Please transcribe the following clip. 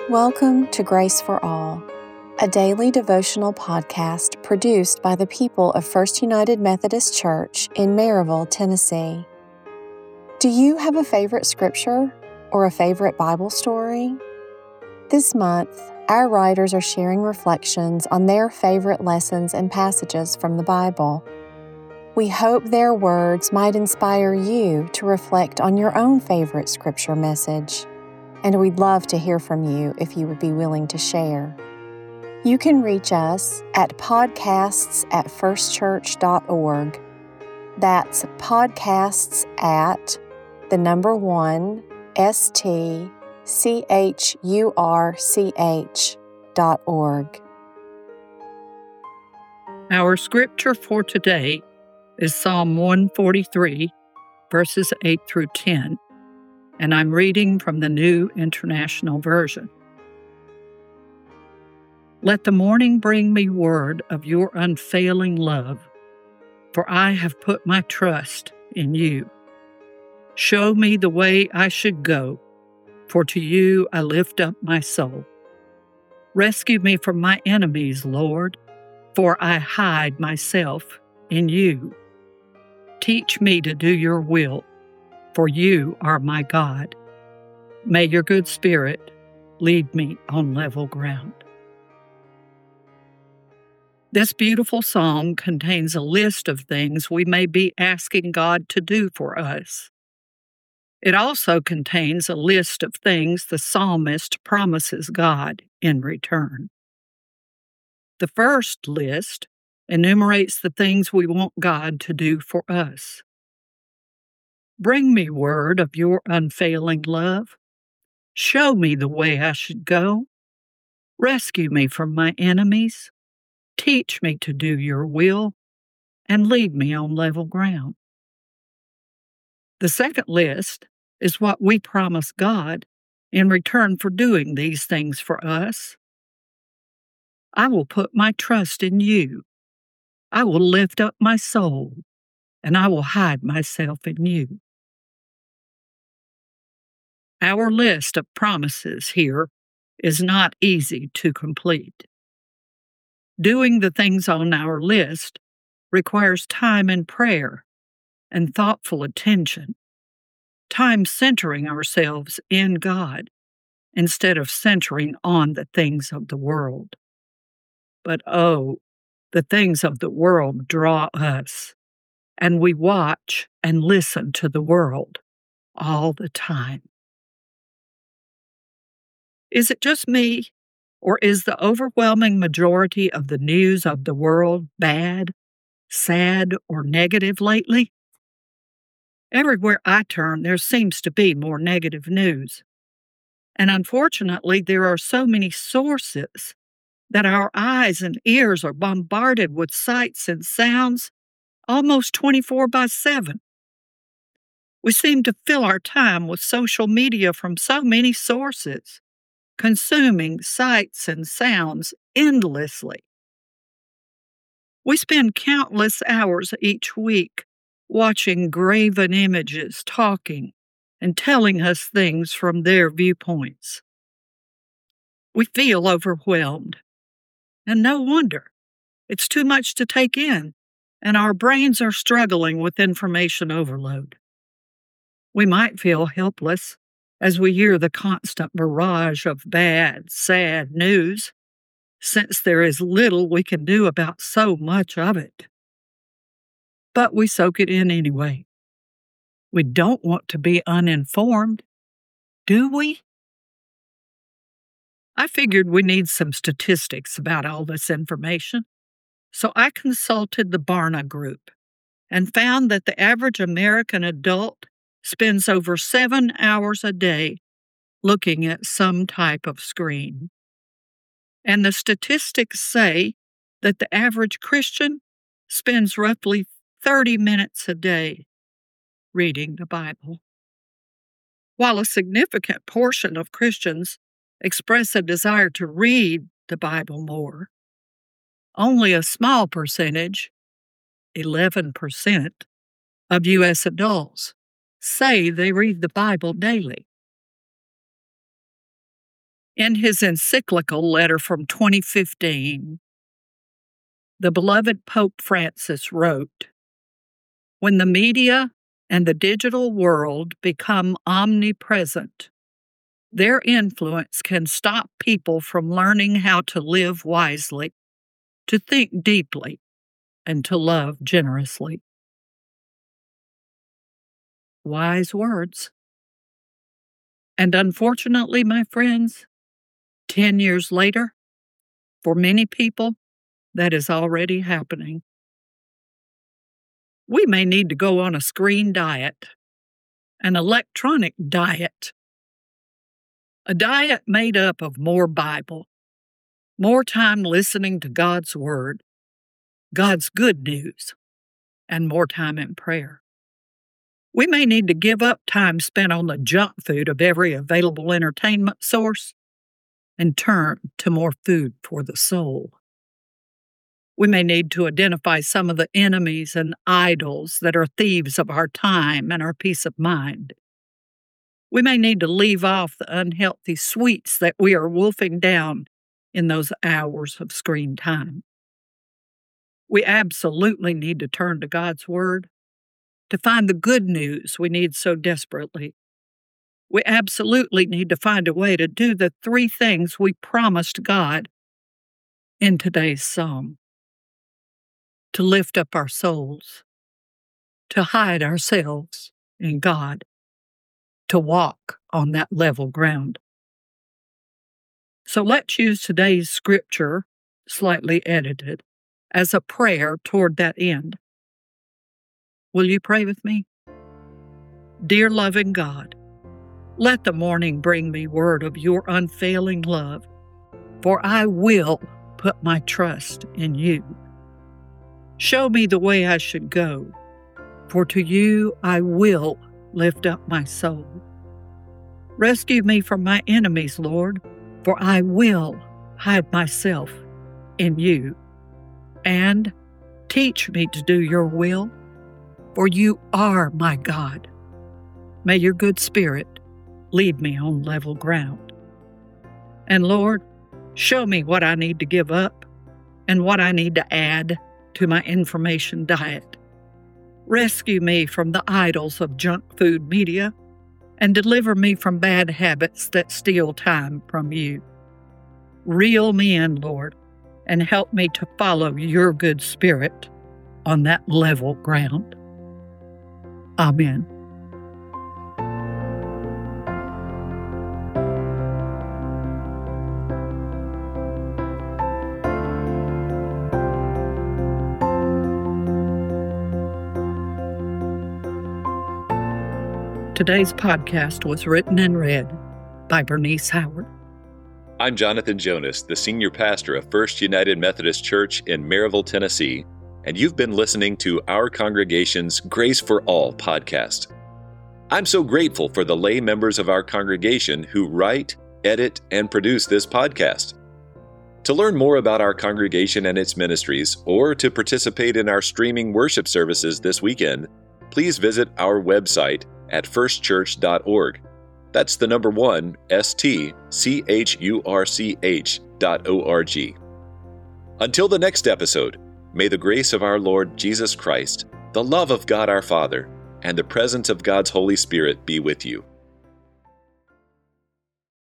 Welcome to Grace for All, a daily devotional podcast produced by the people of First United Methodist Church in Maryville, Tennessee. Do you have a favorite scripture or a favorite Bible story? This month, our writers are sharing reflections on their favorite lessons and passages from the Bible. We hope their words might inspire you to reflect on your own favorite scripture message. And we'd love to hear from you if you would be willing to share. You can reach us at podcasts@firstchurch.org. That's podcasts at the number 1 STCHURCH.org. Our scripture for today is Psalm 143, verses 8 through 10. And I'm reading from the New International Version. Let the morning bring me word of your unfailing love, for I have put my trust in you. Show me the way I should go, for to you I lift up my soul. Rescue me from my enemies, Lord, for I hide myself in you. Teach me to do your will, for you are my God. May your good spirit lead me on level ground. This beautiful psalm contains a list of things we may be asking God to do for us. It also contains a list of things the psalmist promises God in return. The first list enumerates the things we want God to do for us. Bring me word of your unfailing love. Show me the way I should go. Rescue me from my enemies. Teach me to do your will, and lead me on level ground. The second list is what we promise God in return for doing these things for us. I will put my trust in you. I will lift up my soul, and I will hide myself in you. Our list of promises here is not easy to complete. Doing the things on our list requires time in prayer and thoughtful attention, time centering ourselves in God instead of centering on the things of the world. But the things of the world draw us, and we watch and listen to the world all the time. Is it just me, or is the overwhelming majority of the news of the world bad, sad, or negative lately? Everywhere I turn, there seems to be more negative news. And unfortunately, there are so many sources that our eyes and ears are bombarded with sights and sounds almost 24/7. We seem to fill our time with social media from so many sources, consuming sights and sounds endlessly. We spend countless hours each week watching graven images, talking, and telling us things from their viewpoints. We feel overwhelmed, and no wonder. It's too much to take in, and our brains are struggling with information overload. We might feel helpless as we hear the constant barrage of bad, sad news, since there is little we can do about so much of it. But we soak it in anyway. We don't want to be uninformed, do we? I figured we need some statistics about all this information, so I consulted the Barna Group and found that the average American adult spends over 7 hours a day looking at some type of screen. And the statistics say that the average Christian spends roughly 30 minutes a day reading the Bible. While a significant portion of Christians express a desire to read the Bible more, only a small percentage, 11%, of U.S. adults say they read the Bible daily. In his encyclical letter from 2015, the beloved Pope Francis wrote, "When the media and the digital world become omnipresent, their influence can stop people from learning how to live wisely, to think deeply, and to love generously." Wise words. And unfortunately, my friends, 10 years later, for many people, that is already happening. We may need to go on a screen diet, an electronic diet, a diet made up of more Bible, more time listening to God's Word, God's good news, and more time in prayer. We may need to give up time spent on the junk food of every available entertainment source and turn to more food for the soul. We may need to identify some of the enemies and idols that are thieves of our time and our peace of mind. We may need to leave off the unhealthy sweets that we are wolfing down in those hours of screen time. We absolutely need to turn to God's Word to find the good news we need so desperately. We absolutely need to find a way to do the 3 things we promised God in today's psalm: to lift up our souls, to hide ourselves in God, to walk on that level ground. So let's use today's scripture, slightly edited, as a prayer toward that end. Will you pray with me? Dear loving God, let the morning bring me word of your unfailing love, for I will put my trust in you. Show me the way I should go, for to you I will lift up my soul. Rescue me from my enemies, Lord, for I will hide myself in you. And teach me to do your will, for you are my God. May your good spirit lead me on level ground. And Lord, show me what I need to give up and what I need to add to my information diet. Rescue me from the idols of junk food media and deliver me from bad habits that steal time from you. Reel me in, Lord, and help me to follow your good spirit on that level ground. Amen. Today's podcast was written and read by Bernice Howard. I'm Jonathan Jonas, the senior pastor of First United Methodist Church in Maryville, Tennessee, and you've been listening to our congregation's Grace for All podcast. I'm so grateful for the lay members of our congregation who write, edit, and produce this podcast. To learn more about our congregation and its ministries, or to participate in our streaming worship services this weekend, please visit our website at firstchurch.org. That's the number 1, stchurch.org. Until the next episode, may the grace of our Lord Jesus Christ, the love of God our Father, and the presence of God's Holy Spirit be with you.